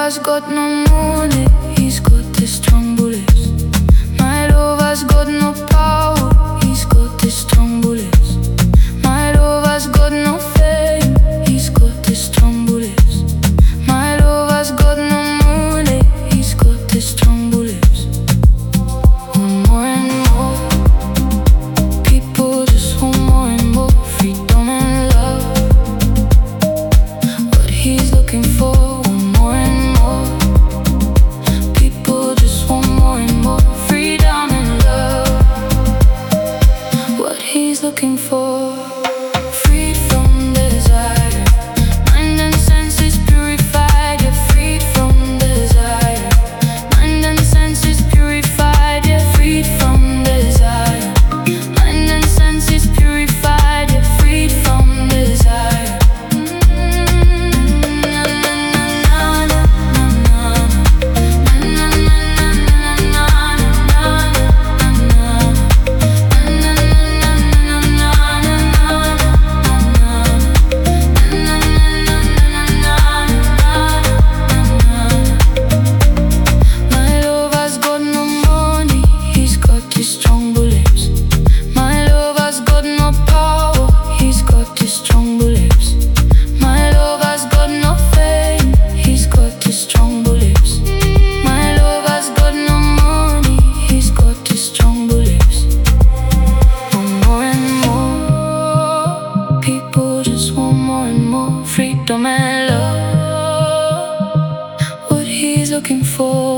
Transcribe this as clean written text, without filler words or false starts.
has got no money, he's got the strong bullets. My love has got no power, he's got the strong bullets. My love has got no fame, he's got the strong bullets. My love has got no money, he's got the strong bullets. Want more and more, people just want more and more freedom and love. What he's looking for, want more and more. People just want more and more freedom and love. What he's looking for, freed from desire. Mind and senses purified, yeah, freed from desire. Mind and senses purified, yeah, freed from desire. Mind and senses purified, yeah, freed from desire. My love has got no money, he's got the strong bullets. My love has got no power, he's got the strong bullets. My love has got no fame, he's got the strong bullets. My love has got no money, he's got the strong bullets. Want more and more, people just want more and more freedom and love. What he's looking for,